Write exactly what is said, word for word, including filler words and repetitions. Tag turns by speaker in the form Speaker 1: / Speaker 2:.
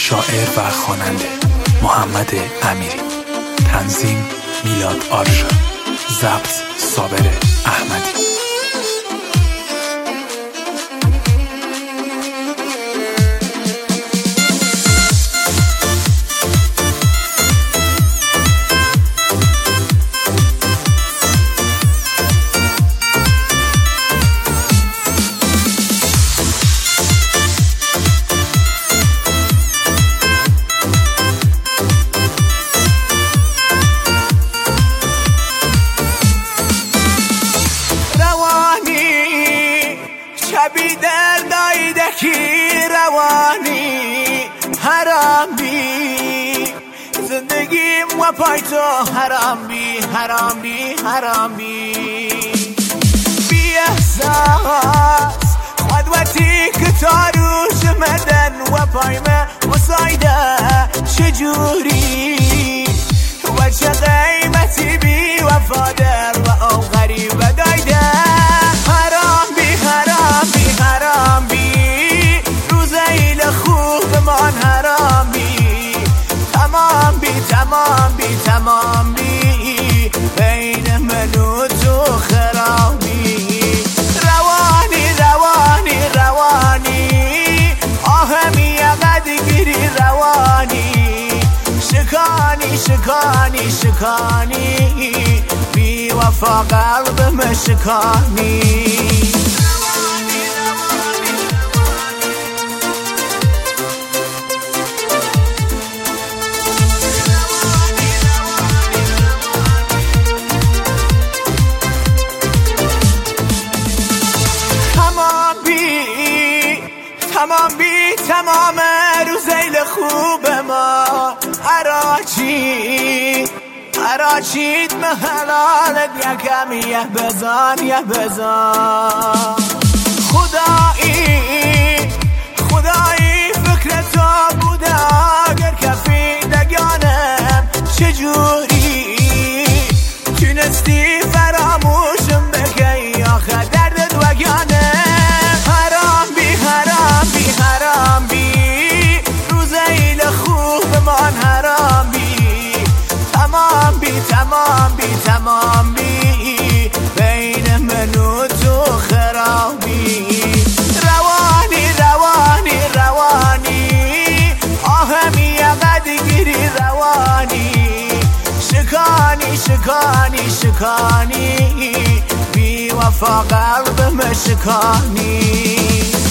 Speaker 1: شاعر و خواننده محمد امیری. تنظیم میلاد آرشا. ضبط صابر احمدی.
Speaker 2: شبی در دایدکی روانی حرام بی زندگیم و پای تو حرام بی حرام بی حرام بی بی احساس خدوتی که تاروش مدن و پای من مسایده چجوری و چه قیمتی بی وفادر و او غریب دایده حرام بی حرام بی حرام بی روزیل خوب من حرام بی تمام بی تمام بی تمام بی بین من و تو خرابی روانی روانی روانی آهمی قدگیری روانی شکانی شکانی شکانی بی وفا قلب مشکانی تمام بی تمام بی تمام روزیل خوب ما عراچی عراچید محلالت یکم یه بزن یه بزن خدایی خدایی فکر تو بوده اگر کفی دگانم چجوری تونستی فراموشم بکی آخه دردت وگانه حرام بی حرام بی حرام بی روزیل خوب من حرام بی تمام بی تمام بی تمام بی بین من و تو خرابی روانی روانی روانی آهمی قدگیری روانی شکانی شکانی شکانی بی وفا قلب مشکانی